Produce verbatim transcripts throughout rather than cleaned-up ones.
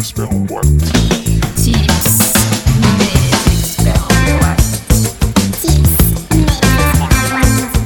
experts en boîte. Tips, mes experts en boîte. Tips, mes experts en boîte.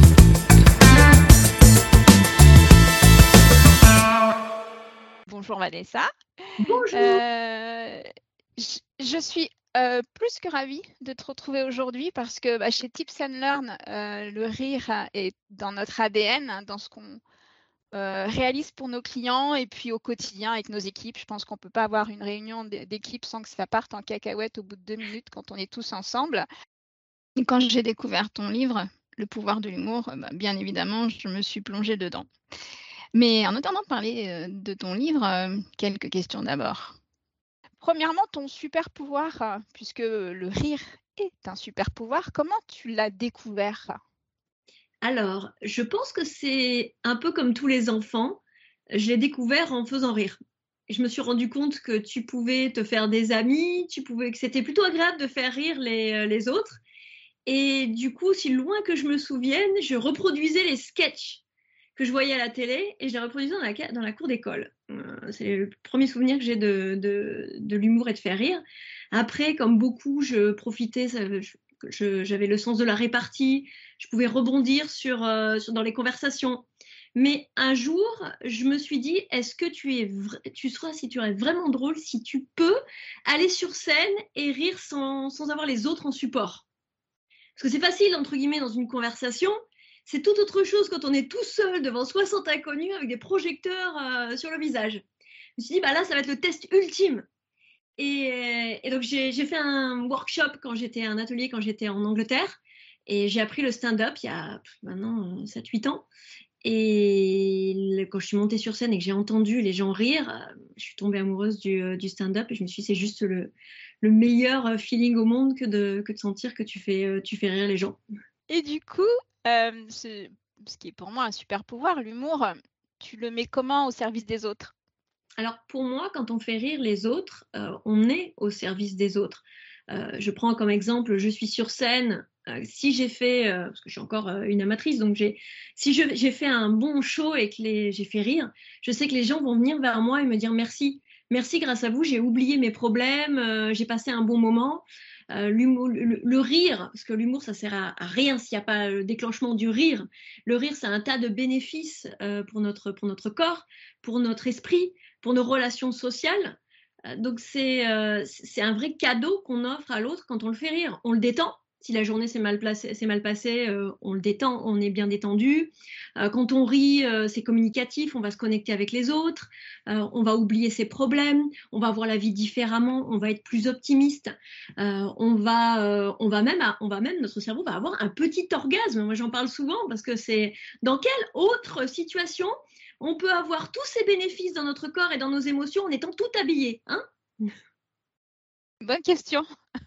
Bonjour Vanessa. Bonjour. Euh, je, je suis euh, plus que ravie de te retrouver aujourd'hui parce que bah, chez Tips and Learn, euh, le rire est dans notre A D N, dans ce qu'on euh, réalise pour nos clients et puis au quotidien avec nos équipes. Je pense qu'on ne peut pas avoir une réunion d'équipe sans que ça parte en cacahuète au bout de deux minutes quand on est tous ensemble. Et quand j'ai découvert ton livre, Le pouvoir de l'humour, bah, bien évidemment, je me suis plongée dedans. Mais en attendant de parler de ton livre, euh, quelques questions d'abord. Premièrement, ton super pouvoir, euh, puisque le rire est un super pouvoir, comment tu l'as découvert? Alors, je pense que c'est un peu comme tous les enfants. Je l'ai découvert en faisant rire. Je me suis rendu compte que tu pouvais te faire des amis, tu pouvais, que c'était plutôt agréable de faire rire les, les autres. Et du coup, si loin que je me souvienne, je reproduisais les sketchs que je voyais à la télé et je les reproduisais dans la, dans la cour d'école. Euh, c'est le premier souvenir que j'ai de, de, de l'humour et de faire rire. Après, comme beaucoup, je profitais, je, je, j'avais le sens de la répartie, je pouvais rebondir sur, euh, sur, dans les conversations. Mais un jour, je me suis dit, est-ce que tu, es vra- tu seras, si tu es vraiment drôle, si tu peux aller sur scène et rire sans, sans avoir les autres en support? Parce que c'est facile, entre guillemets, dans une conversation. C'est tout autre chose quand on est tout seul devant soixante inconnus avec des projecteurs euh, sur le visage. Je me suis dit, bah là, ça va être le test ultime. Et, et donc, j'ai, j'ai fait un workshop quand j'étais, un atelier quand j'étais en Angleterre. Et j'ai appris le stand-up il y a maintenant sept huit ans. Et quand je suis montée sur scène et que j'ai entendu les gens rire, je suis tombée amoureuse du, du stand-up. Et je me suis dit, c'est juste le, le meilleur feeling au monde que de, que de sentir que tu fais, tu fais rire les gens. Et du coup, euh, ce, ce qui est pour moi un super pouvoir, l'humour, tu le mets comment au service des autres? Alors pour moi, quand on fait rire les autres, euh, on est au service des autres. Euh, je prends comme exemple, je suis sur scène. Euh, si j'ai fait, euh, parce que je suis encore euh, une amatrice, donc j'ai, si je, j'ai fait un bon show et que les, j'ai fait rire, je sais que les gens vont venir vers moi et me dire merci. Merci, grâce à vous, j'ai oublié mes problèmes, euh, j'ai passé un bon moment. Euh, l'humour, le, le rire, parce que l'humour, ça sert à, à rien s'il n'y a pas le déclenchement du rire. Le rire, c'est un tas de bénéfices euh, pour notre, pour notre corps, pour notre esprit, pour nos relations sociales. Euh, donc, c'est, euh, c'est un vrai cadeau qu'on offre à l'autre quand on le fait rire. On le détend. Si la journée s'est mal, placée, s'est mal passée, euh, on le détend, on est bien détendu. Euh, quand on rit, euh, c'est communicatif, on va se connecter avec les autres, euh, on va oublier ses problèmes, on va voir la vie différemment, on va être plus optimiste. Euh, on va, euh, on va même, on va même, notre cerveau va avoir un petit orgasme. Moi, j'en parle souvent parce que c'est dans quelle autre situation on peut avoir tous ces bénéfices dans notre corps et dans nos émotions en étant tout habillé, hein? Bonne question.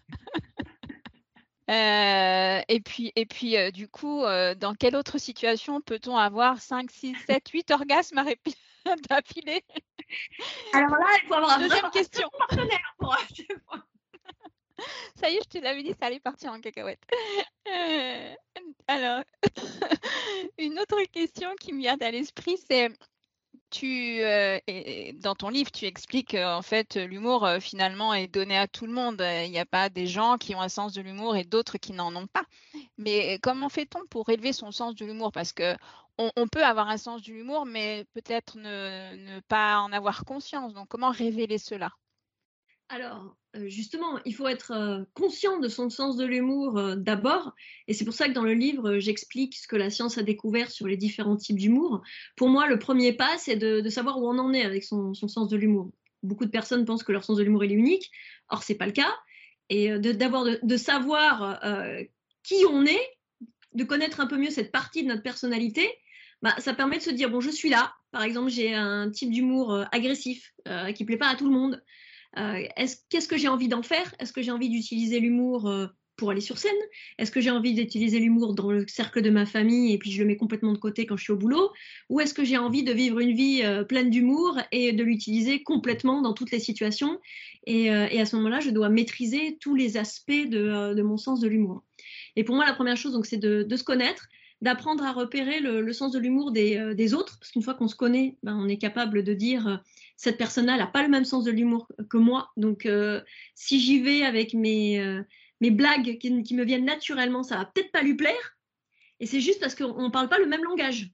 euh, et puis, et puis euh, du coup, euh, dans quelle autre situation peut-on avoir cinq, six, sept, huit orgasmes à répéter d'affilée? Alors là, il faut avoir un Deuxième vrai question. partenaire pour acheter. Ça y est, je te l'avais dit, ça allait partir en cacahuète. Euh, alors, une autre question qui me vient à l'esprit, c'est tu, euh, et dans ton livre, tu expliques qu'en fait, l'humour, euh, finalement, est donné à tout le monde. Il n'y a pas des gens qui ont un sens de l'humour et d'autres qui n'en ont pas. Mais comment fait-on pour élever son sens de l'humour? Parce que on, on peut avoir un sens de l'humour, mais peut-être ne, ne pas en avoir conscience. Donc, comment révéler cela? Alors, euh, justement, il faut être euh, conscient de son sens de l'humour euh, d'abord, et c'est pour ça que dans le livre, euh, j'explique ce que la science a découvert sur les différents types d'humour. Pour moi, le premier pas, c'est de, de savoir où on en est avec son, son sens de l'humour. Beaucoup de personnes pensent que leur sens de l'humour est unique, or c'est pas le cas, et euh, de, d'avoir de, de savoir euh, qui on est, de connaître un peu mieux cette partie de notre personnalité, bah, ça permet de se dire, bon, je suis là, par exemple, j'ai un type d'humour euh, agressif euh, qui plaît pas à tout le monde. Euh, est-ce, qu'est-ce que j'ai envie d'en faire? Est-ce que j'ai envie d'utiliser l'humour euh, pour aller sur scène? Est-ce que j'ai envie d'utiliser l'humour dans le cercle de ma famille et puis je le mets complètement de côté quand je suis au boulot? Ou est-ce que j'ai envie de vivre une vie euh, pleine d'humour et de l'utiliser complètement dans toutes les situations? Et, euh, et à ce moment-là, je dois maîtriser tous les aspects de, euh, de mon sens de l'humour. Et pour moi, la première chose, donc, c'est de, de se connaître, d'apprendre à repérer le, le sens de l'humour des, euh, des autres, parce qu'une fois qu'on se connaît, ben, on est capable de dire euh, cette personne-là n'a pas le même sens de l'humour que moi. Donc, euh, si j'y vais avec mes, euh, mes blagues qui, qui me viennent naturellement, ça va peut-être pas lui plaire. Et c'est juste parce qu'on ne parle pas le même langage.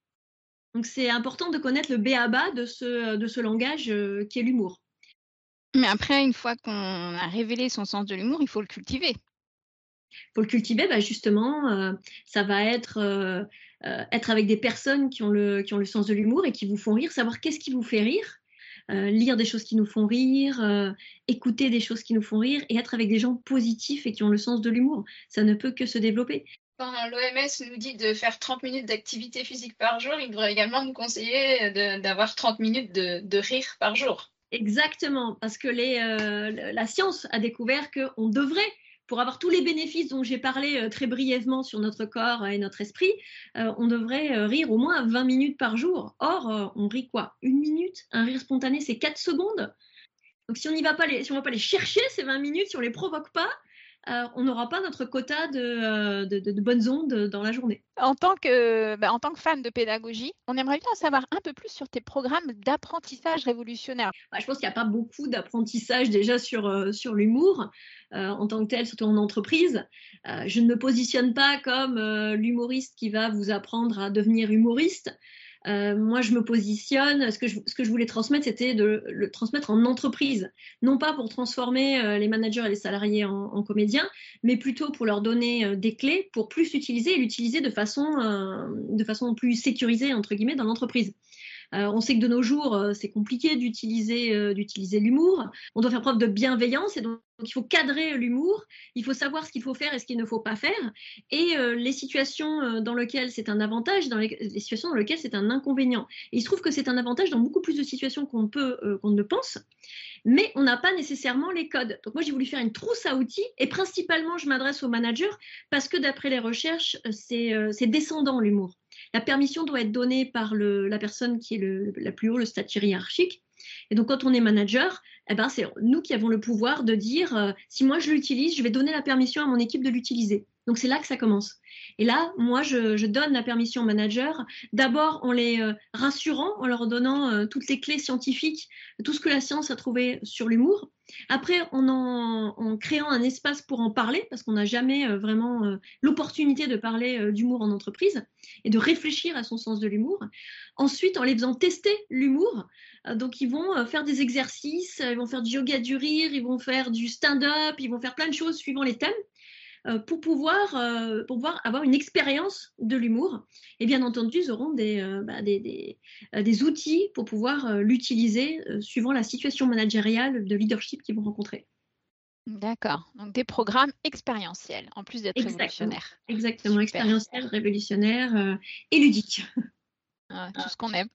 Donc, c'est important de connaître le b a ba de ce, de ce langage euh, qui est l'humour. Mais après, une fois qu'on a révélé son sens de l'humour, il faut le cultiver. Pour le cultiver, bah justement, euh, ça va être euh, euh, être avec des personnes qui ont, le, qui ont le sens de l'humour et qui vous font rire, savoir qu'est-ce qui vous fait rire, euh, lire des choses qui nous font rire, euh, écouter des choses qui nous font rire et être avec des gens positifs et qui ont le sens de l'humour. Ça ne peut que se développer. Quand l'O M S nous dit de faire trente minutes d'activité physique par jour, il devrait également nous conseiller de, d'avoir trente minutes de, de rire par jour. Exactement, parce que les, euh, la science a découvert qu'on devrait, pour avoir tous les bénéfices dont j'ai parlé euh, très brièvement sur notre corps et notre esprit, euh, on devrait euh, rire au moins vingt minutes par jour. Or, euh, on rit quoi? Une minute? Un rire spontané, c'est quatre secondes. Donc, si on n'y va pas les, si on va pas les chercher, ces vingt minutes, si on ne les provoque pas, euh, on n'aura pas notre quota de, euh, de, de, de bonnes ondes dans la journée. En tant que, bah, en tant que fan de pédagogie, on aimerait bien en savoir un peu plus sur tes programmes d'apprentissage révolutionnaire. Bah, je pense qu'il n'y a pas beaucoup d'apprentissage déjà sur, euh, sur l'humour euh, en tant que tel, surtout en entreprise. Euh, je ne me positionne pas comme euh, l'humoriste qui va vous apprendre à devenir humoriste. Euh, moi, je me positionne, ce que je, ce que je voulais transmettre, c'était de le transmettre en entreprise. Non pas pour transformer euh, les managers et les salariés en, en comédiens, mais plutôt pour leur donner euh, des clés pour plus l'utiliser et l'utiliser de façon, euh, de façon plus sécurisée, entre guillemets, dans l'entreprise. Euh, on sait que de nos jours, euh, c'est compliqué d'utiliser, euh, d'utiliser l'humour. On doit faire preuve de bienveillance et donc, donc il faut cadrer l'humour. Il faut savoir ce qu'il faut faire et ce qu'il ne faut pas faire. Et euh, les situations euh, dans lesquelles c'est un avantage, dans les, les situations dans lesquelles c'est un inconvénient. Et il se trouve que c'est un avantage dans beaucoup plus de situations qu'on peut, euh, qu'on ne pense. Mais on n'a pas nécessairement les codes. Donc moi, j'ai voulu faire une trousse à outils et principalement, je m'adresse aux managers parce que d'après les recherches, c'est, euh, c'est descendant l'humour. La permission doit être donnée par le, la personne qui est le, la plus haut, le statut hiérarchique. Et donc, quand on est manager, eh ben, c'est nous qui avons le pouvoir de dire euh, si moi je l'utilise, je vais donner la permission à mon équipe de l'utiliser. Donc, c'est là que ça commence. Et là, moi, je, je donne la permission aux managers, d'abord en les euh, rassurant, en leur donnant euh, toutes les clés scientifiques, tout ce que la science a trouvé sur l'humour. Après, en, en, en créant un espace pour en parler, parce qu'on n'a jamais euh, vraiment euh, l'opportunité de parler euh, d'humour en entreprise et de réfléchir à son sens de l'humour. Ensuite, en les faisant tester l'humour, euh, donc ils vont euh, faire des exercices, ils vont faire du yoga du rire, ils vont faire du stand-up, ils vont faire plein de choses suivant les thèmes. Pour pouvoir, euh, pour pouvoir avoir une expérience de l'humour. Et bien entendu, ils auront des, euh, bah, des, des, euh, des outils pour pouvoir euh, l'utiliser euh, suivant la situation managériale de leadership qu'ils vont rencontrer. D'accord. Donc des programmes expérientiels, en plus d'être Exactement. révolutionnaires. Exactement, Super. expérientiels, révolutionnaires euh, et ludiques. Ah, tout ce qu'on aime.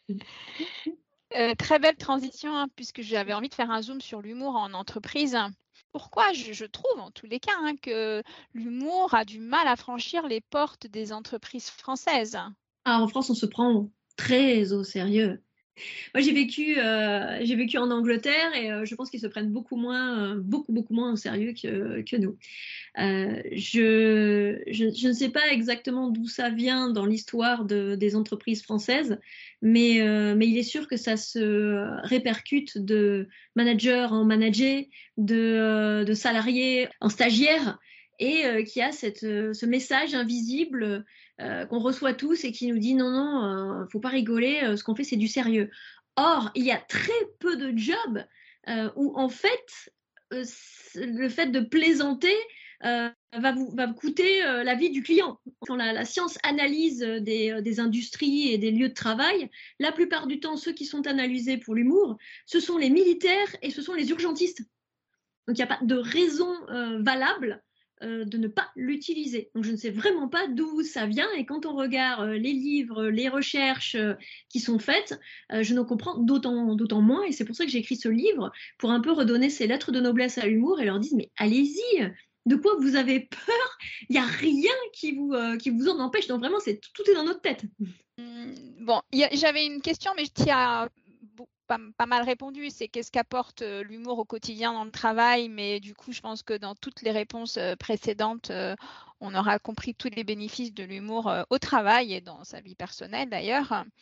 Euh, très belle transition, hein, puisque j'avais envie de faire un zoom sur l'humour en entreprise. Pourquoi je, je trouve en tous les cas hein, que l'humour a du mal à franchir les portes des entreprises françaises. Ah, en France, on se prend très au sérieux. Moi, j'ai vécu, euh, j'ai vécu en Angleterre et euh, je pense qu'ils se prennent beaucoup moins, euh, beaucoup, beaucoup moins au sérieux que, que nous. Euh, je, je, je ne sais pas exactement d'où ça vient dans l'histoire de, des entreprises françaises, mais, euh, mais il est sûr que ça se répercute de manager en manager, de, euh, de salariés en stagiaires, et euh, qui a cette, euh, ce message invisible euh, qu'on reçoit tous et qui nous dit non, non, euh, faut pas rigoler, euh, ce qu'on fait c'est du sérieux. Or, il y a très peu de jobs euh, où en fait, euh, le fait de plaisanter euh, va, vous, va vous coûter euh, la vie du client. Quand la, la science analyse des, euh, des industries et des lieux de travail, la plupart du temps, ceux qui sont analysés pour l'humour, ce sont les militaires et ce sont les urgentistes. Donc, il n'y a pas de raison euh, valable euh, de ne pas l'utiliser. Donc, je ne sais vraiment pas d'où ça vient. Et quand on regarde euh, les livres, les recherches euh, qui sont faites, euh, je n'en comprends d'autant, d'autant moins. Et c'est pour ça que j'ai écrit ce livre, pour un peu redonner ces lettres de noblesse à l'humour et leur dire, mais allez-y, de quoi vous avez peur? Il n'y a rien qui vous, euh, qui vous en empêche. Donc, vraiment, c'est, tout est dans notre tête. Bon, y a, j'avais une question, mais je tiens à... Pas, pas mal répondu, c'est qu'est-ce qu'apporte euh, l'humour au quotidien dans le travail, mais du coup je pense que dans toutes les réponses euh, précédentes euh, on aura compris tous les bénéfices de l'humour euh, au travail et dans sa vie personnelle d'ailleurs.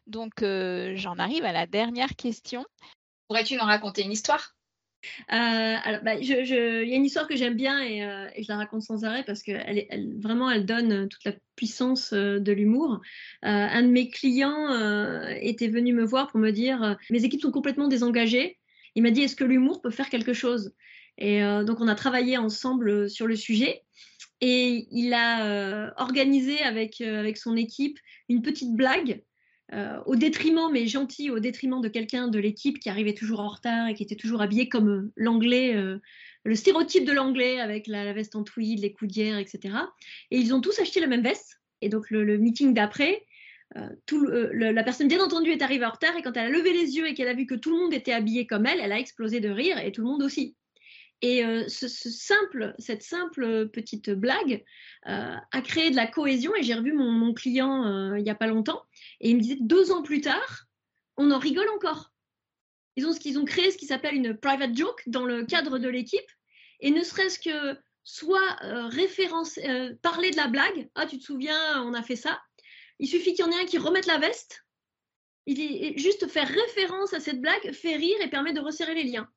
Donc, euh, j'en arrive à la dernière question. Pourrais-tu nous raconter une histoire? Euh, alors, bah, je, je, il y a une histoire que j'aime bien et, euh, et je la raconte sans arrêt parce que elle, elle, vraiment, elle donne toute la puissance euh, de l'humour. Euh, un de mes clients euh, était venu me voir pour me dire euh, mes équipes sont complètement désengagées. Il m'a dit est-ce que l'humour peut faire quelque chose? Et euh, donc on a travaillé ensemble sur le sujet et il a euh, organisé avec, euh, avec son équipe une petite blague. Euh, au détriment, mais gentil, au détriment de quelqu'un de l'équipe qui arrivait toujours en retard et qui était toujours habillé comme euh, l'anglais, euh, le stéréotype de l'anglais avec la, la veste en tweed, les coudières, et cetera. Et ils ont tous acheté la même veste. Et donc le, le meeting d'après, euh, tout, euh, le, la personne bien entendu est arrivée en retard et quand elle a levé les yeux et qu'elle a vu que tout le monde était habillé comme elle, elle a explosé de rire et tout le monde aussi. Et euh, ce, ce simple, cette simple petite blague euh, a créé de la cohésion. Et j'ai revu mon, mon client euh, il n'y a pas longtemps. Et il me disait deux ans plus tard, on en rigole encore. Ils ont, ils ont créé ce qui s'appelle une private joke dans le cadre de l'équipe. Et ne serait-ce que soit euh, référence, euh, parler de la blague. Ah, tu te souviens, on a fait ça. Il suffit qu'il y en ait un qui remette la veste. Il est, juste faire référence à cette blague fait rire et permet de resserrer les liens.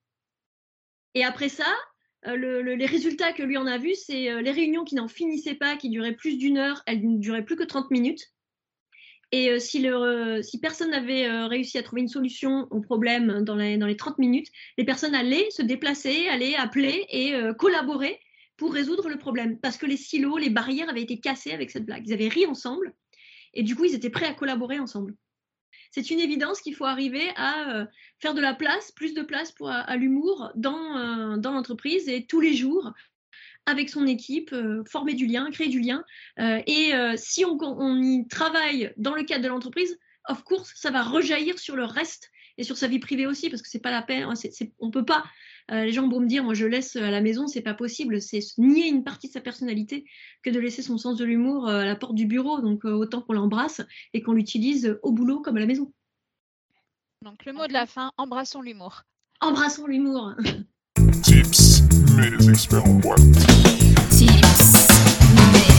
Et après ça, euh, le, le, les résultats que lui en a vus, c'est euh, les réunions qui n'en finissaient pas, qui duraient plus d'une heure, elles ne duraient plus que trente minutes. Et euh, si, le, euh, si personne n'avait euh, réussi à trouver une solution au problème dans les, dans les trente minutes, les personnes allaient se déplacer, allaient appeler et euh, collaborer pour résoudre le problème. Parce que les silos, les barrières avaient été cassées avec cette blague. Ils avaient ri ensemble et du coup, ils étaient prêts à collaborer ensemble. C'est une évidence qu'il faut arriver à euh, faire de la place, plus de place pour, à, à l'humour dans, euh, dans l'entreprise et tous les jours avec son équipe, euh, former du lien, créer du lien. Euh, et euh, si on, on y travaille dans le cadre de l'entreprise, of course, ça va rejaillir sur le reste et sur sa vie privée aussi, parce que c'est pas la peine, c'est, c'est, on peut pas. Euh, les gens vont me dire, moi je laisse à la maison, c'est pas possible, c'est nier une partie de sa personnalité que de laisser son sens de l'humour à la porte du bureau, donc euh, autant qu'on l'embrasse et qu'on l'utilise au boulot comme à la maison. Donc le mot de la fin, embrassons l'humour. Embrassons l'humour. Tips, mes experts en boîte. Tips, mes